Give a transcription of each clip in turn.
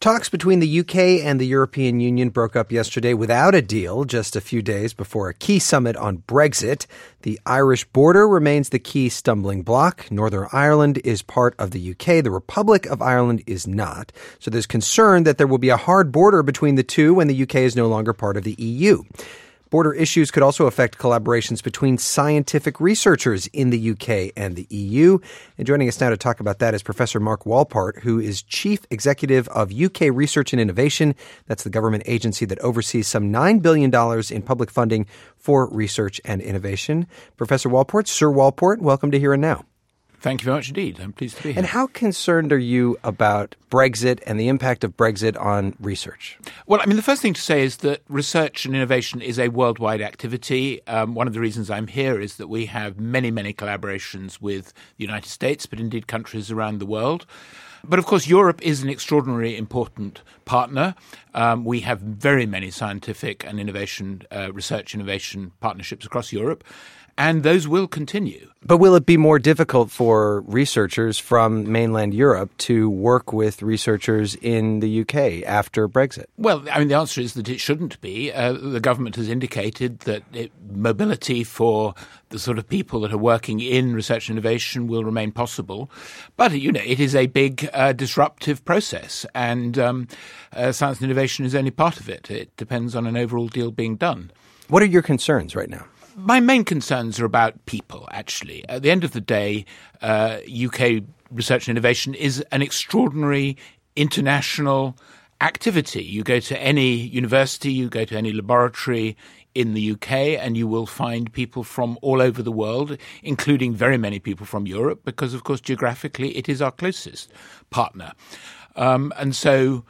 Talks between the UK and the European Union broke up yesterday without a deal, just a few days before a key summit on Brexit. The Irish border remains the key stumbling block. Northern Ireland is part of the UK. The Republic of Ireland is not. So there's concern that there will be a hard border between the two when the UK is no longer part of the EU. Border issues could also affect collaborations between scientific researchers in the UK and the EU. And joining us now to talk about that is Professor Mark Walport, who is Chief Executive of UK Research and Innovation. That's the government agency that oversees some $9 billion in public funding for research and innovation. Professor Walport, Sir Walport, welcome to Here and Now. Thank you very much indeed. I'm pleased to be here. And how concerned are you about Brexit and the impact of Brexit on research? Well, the first thing to say is that research and innovation is a worldwide activity. One of the reasons I'm here is that we have many, many collaborations with the United States, but indeed countries around the world. But of course, Europe is an extraordinarily important partner. We have very many scientific and research innovation partnerships across Europe. And those will continue. But will it be more difficult for researchers from mainland Europe to work with researchers in the UK after Brexit? Well, the answer is that it shouldn't be. The government has indicated that mobility for the sort of people that are working in research and innovation will remain possible. But, it is a big disruptive process, and science and innovation is only part of it. It depends on an overall deal being done. What are your concerns right now? My main concerns are about people, actually. At the end of the day, UK research and innovation is an extraordinary international activity. You go to any university, you go to any laboratory in the UK, and you will find people from all over the world, including very many people from Europe, because, of course, geographically it is our closest partner. And so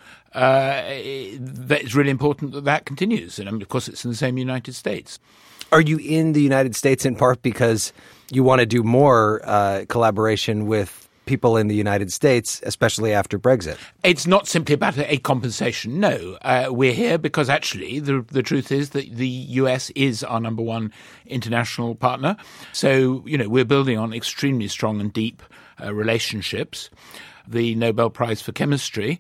it's really important that continues. And, of course, it's in the same United States. Are you in the United States in part because you want to do more collaboration with people in the United States, especially after Brexit? It's not simply about a compensation, no. We're here because actually the truth is that the US is our number one international partner. So, we're building on extremely strong and deep relationships. The Nobel Prize for Chemistry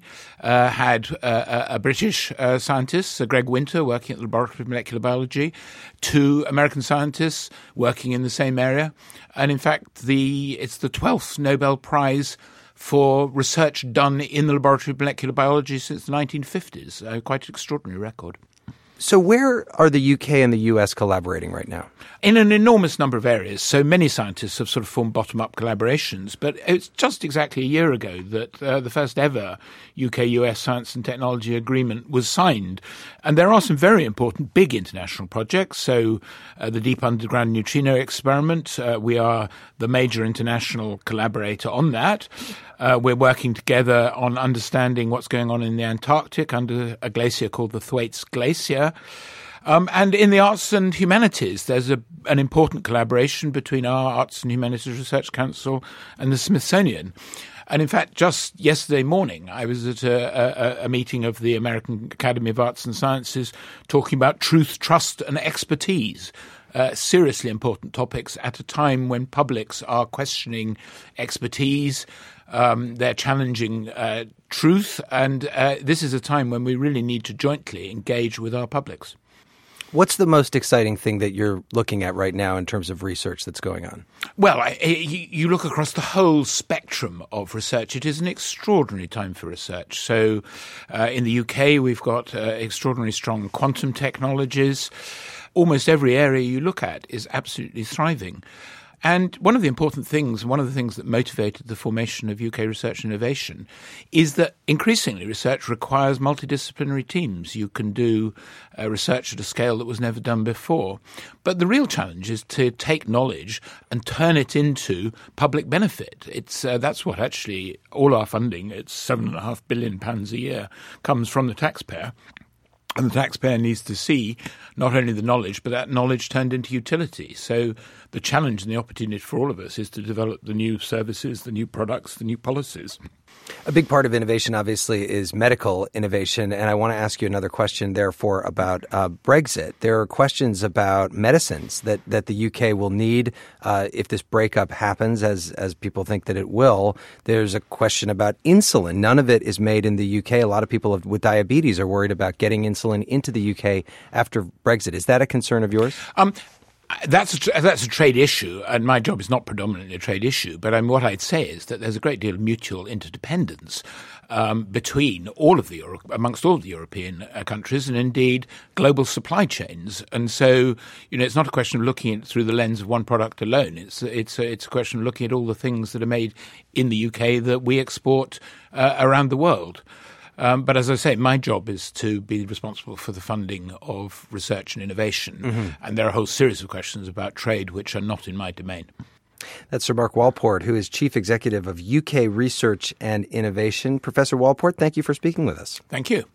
had a British scientist, Sir Greg Winter, working at the Laboratory of Molecular Biology, two American scientists working in the same area. And in fact, it's the 12th Nobel Prize for research done in the Laboratory of Molecular Biology since the 1950s. Quite an extraordinary record. So where are the UK and the US collaborating right now? In an enormous number of areas. So many scientists have sort of formed bottom-up collaborations. But it's just exactly a year ago that the first ever UK-US science and technology agreement was signed. And there are some very important big international projects. So the Deep Underground Neutrino Experiment, we are the major international collaborator on that. We're working together on understanding what's going on in the Antarctic under a glacier called the Thwaites Glacier. And in the arts and humanities, there's an important collaboration between our Arts and Humanities Research Council and the Smithsonian. And in fact, just yesterday morning, I was at a meeting of the American Academy of Arts and Sciences talking about truth, trust, and expertise. Seriously important topics at a time when publics are questioning expertise. They're challenging truth. And this is a time when we really need to jointly engage with our publics. What's the most exciting thing that you're looking at right now in terms of research that's going on? Well, you look across the whole spectrum of research. It is an extraordinary time for research. So in the UK, we've got extraordinarily strong quantum technologies. Almost every area you look at is absolutely thriving. And one of the important things, one of the things that motivated the formation of UK Research and Innovation is that increasingly research requires multidisciplinary teams. You can do research at a scale that was never done before. But the real challenge is to take knowledge and turn it into public benefit. That's what actually all our funding, it's £7.5 billion a year, comes from the taxpayer. And the taxpayer needs to see not only the knowledge, but that knowledge turned into utility. So the challenge and the opportunity for all of us is to develop the new services, the new products, the new policies A big part of innovation, obviously, is medical innovation. And I want to ask you another question, therefore, about Brexit. There are questions about medicines that the UK will need if this breakup happens, as people think that it will. There's a question about insulin. None of it is made in the UK. A lot of people with diabetes are worried about getting insulin into the UK after Brexit. Is that a concern of yours? That's a trade issue, and my job is not predominantly a trade issue. But what I'd say is that there's a great deal of mutual interdependence between amongst all of the European countries, and indeed global supply chains. And so, it's not a question of looking at it through the lens of one product alone. It's a question of looking at all the things that are made in the UK that we export around the world. But as I say, my job is to be responsible for the funding of research and innovation. Mm-hmm. And there are a whole series of questions about trade which are not in my domain. That's Sir Mark Walport, who is Chief Executive of UK Research and Innovation. Professor Walport, thank you for speaking with us. Thank you.